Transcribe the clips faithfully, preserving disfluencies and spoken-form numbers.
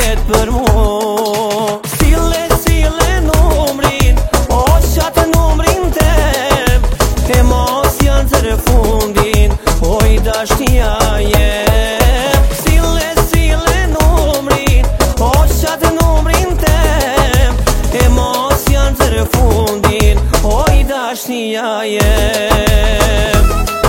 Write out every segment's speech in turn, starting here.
det për mu. Sile, sile numrin, o qatë numrin tem, emocion të refundin, oj dashnia jem. Sile, sile numrin, o qatë numrin tem, emocion të refundin, oj dashnia jem.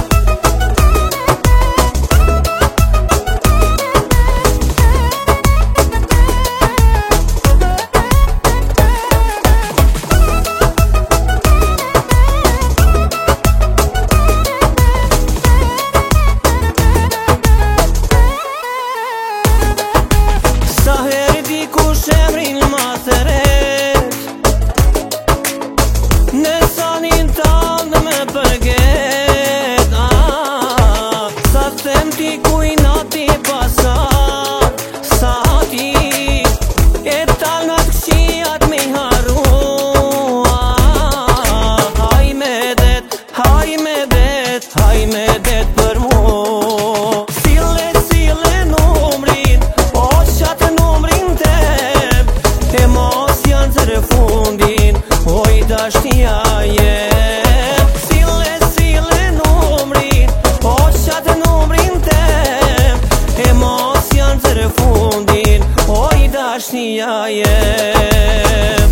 Shemrin ma të ret, në sanin tanë me përget, ah, sa them ti kujnati pasat, sa ti e talnat këqijat me haru, ah, haj me det, haj me det, haj me det për mu. Sile, sile numrin, o qatë numrin tem, emocion të refundin, oj dashnia jem. Sile, sile numrin, o qatë numrin tem, emocion të refundin, oj dashnia jem.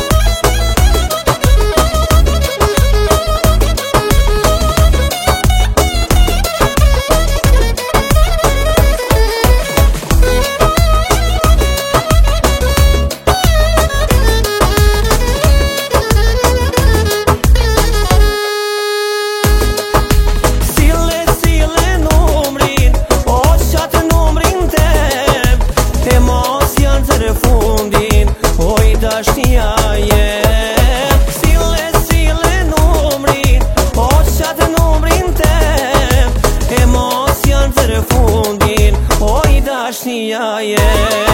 Dashnia jem. Sile, sile numrin, o qatë numrin tem, emocion të refundin, oj dashnia jem.